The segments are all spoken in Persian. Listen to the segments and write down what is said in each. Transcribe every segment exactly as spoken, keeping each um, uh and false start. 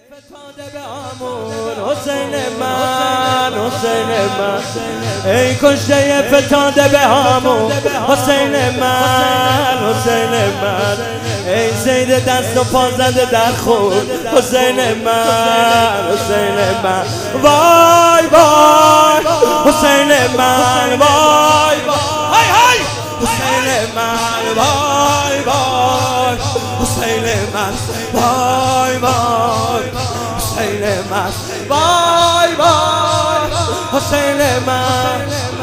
فتاده به آمون حسین من حسین من ای کشته فتاده به آمون حسین من حسین من ای زید دست و پا زده در خود حسین من حسین من وای وای حسین من وای وای های حسین من وای وای حسین من وای وای حسین من وای وای حسین من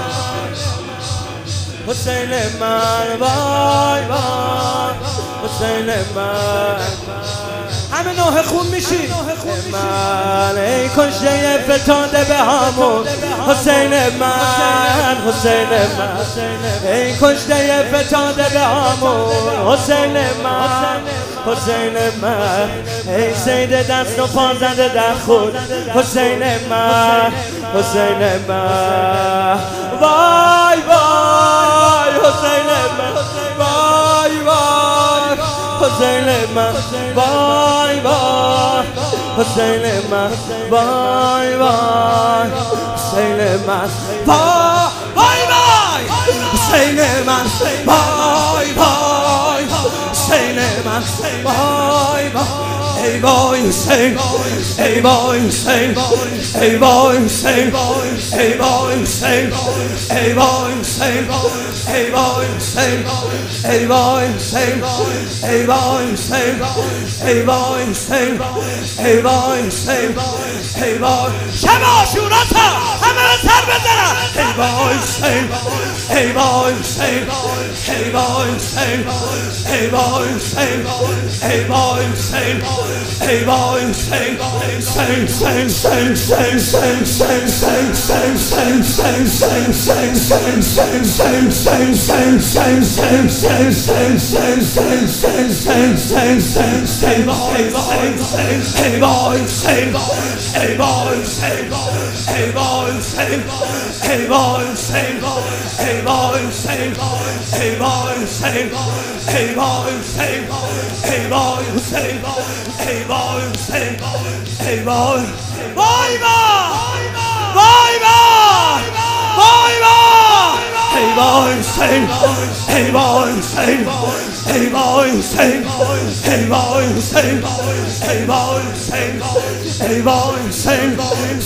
حسین من وای وای حسین من همه نوح خون میشی من ای کشته فتاده به همون حسین من حسین من ای کشته فتاده به همون حسین من حسین من ای زید دست و پا زده در خود حسین من حسین من وای وای حسین من وای وای حسین من وای وای حسین من وای وای حسین من وای وای حسین من وای وای حسین من وای وای ای وای حسین ای وای حسین ای وای حسین ای وای حسین ای وای حسین ای وای حسین ای وای حسین ای وای حسین ای وای حسین ای وای حسین ای وای شما شورتا همه سر بزنن ای وای حسین ای وای حسین ای وای حسین ای وای حسین ای وای حسین ای وای حسین حسین حسین حسین حسین حسین ای وای وای وای وای وای وای ای وای حسین ای وای حسین ای وای حسین ای وای حسین ای وای حسین ای وای حسین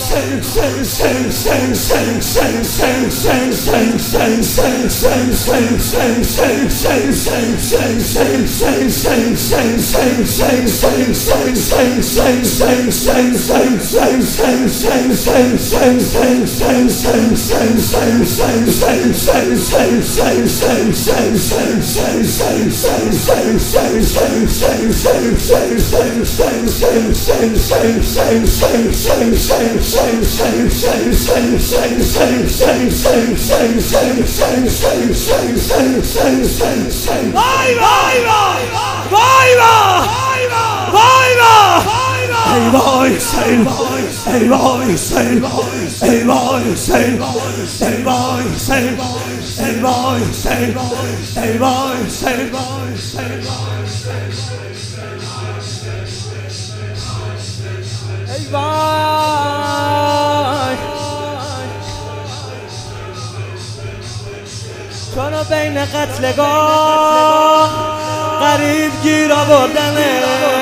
Vay vay vay vay vay vay vay ey vay Hüseyin ey vay Hüseyin ey vay Hüseyin ey vay Hüseyin ey vay Hüseyin ey vay Hüseyin ey vay چونو بین قتلگاه غریب گیر آوردنه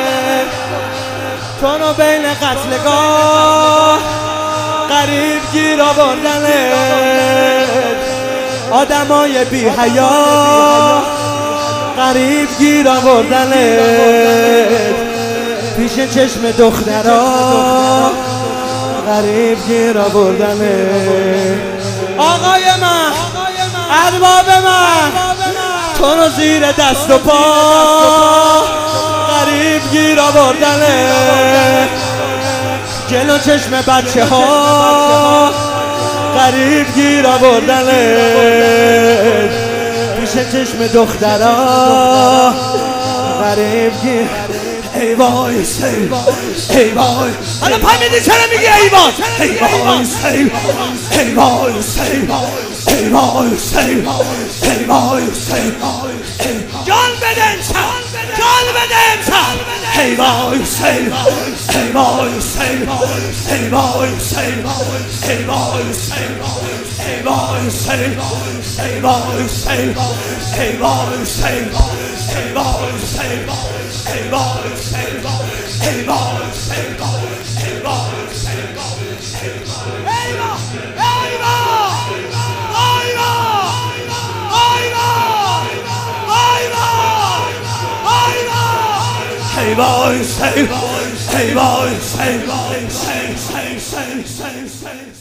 چونو بین قتلگاه غریب گیر آوردنه آدمای بی حیا غریب گیر آوردنه پیش چشم دخترها غریب گیر آوردنه آقای من ارباب من تو رو زیر دست و پا غریب گیر آوردنه جلو چشم بچه ها غریب گیر آوردنه پیش چشم دخترها غریب گیر ای وای سیل ای وای الان پای میدی چرا میگی ای وای ای وای سیل ای وای سیل ای وای سیل ای وای سیل جان بده امشب جان بده امشب ای وای سیل ای وای سیل ای وای سیل ای وای سیل ای وای سیل ای وای سیل ای وای سیل ای وای سیل ای وای سیل ای وای سیل ای وای سیل Hey boy, say, hey boy, say, say, say, say, say, say.